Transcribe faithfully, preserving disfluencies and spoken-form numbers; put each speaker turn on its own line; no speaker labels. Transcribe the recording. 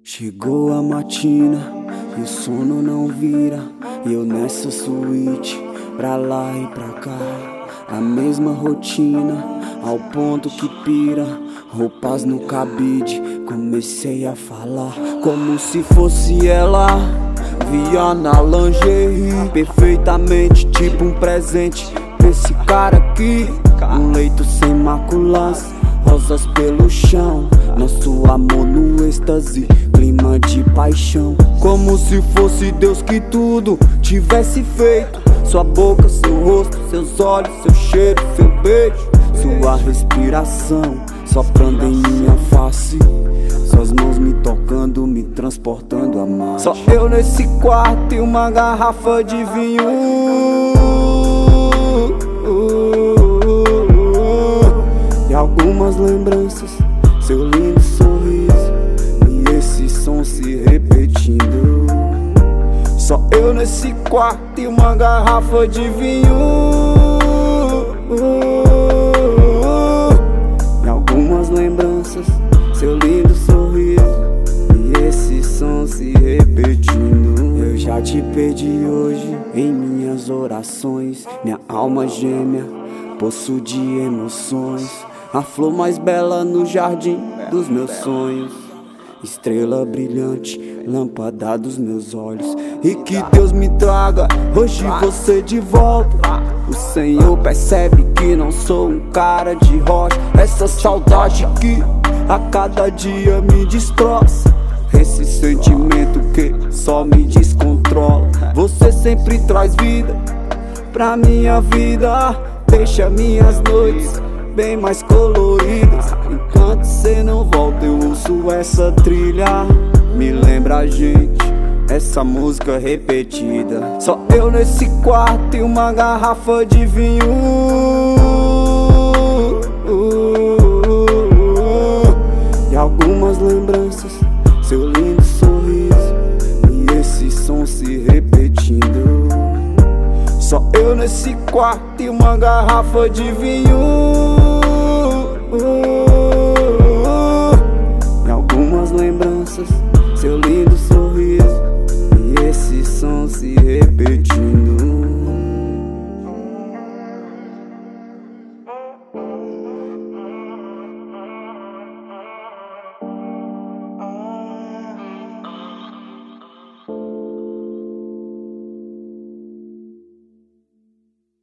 Chegou a matina e o sono não vira, e eu nessa suíte, pra lá e pra cá. A mesma rotina, ao ponto que pira. Roupas no cabide, comecei a falar como se fosse ela. Via na lingerie, perfeitamente, tipo um presente pra esse cara aqui. Um leito sem maculas, rosas pelo chão, nosso amor no êxtase, clima de paixão. Como se fosse Deus que tudo tivesse feito. Sua boca, seu rosto, seus olhos, seu cheiro, seu beijo, sua respiração soprando em minha face, suas mãos me tocando, me transportando a mais. Só eu nesse quarto e uma garrafa de vinho, e algumas lembranças, seu lindo sorriso e esse som se repetindo. Só eu nesse quarto e uma garrafa de vinho, e algumas lembranças, seu lindo sorriso e esse som se repetindo. Eu já te pedi hoje em minhas orações, minha alma gêmea, poço de emoções, a flor mais bela no jardim dos meus sonhos, estrela brilhante, lâmpada dos meus olhos. E que Deus me traga hoje você de volta. O Senhor percebe que não sou um cara de rocha. Essa saudade que a cada dia me destroça, esse sentimento que só me descontrola. Você sempre traz vida pra minha vida, deixa minhas noites bem mais coloridas. Enquanto cê não volta eu ouço essa trilha, me lembra a gente, essa música repetida. Só eu nesse quarto e uma garrafa de vinho, e algumas lembranças, seu lindo sorriso e esse som se repetindo. Só eu nesse quarto e uma garrafa de vinho, e algumas lembranças, seu lindo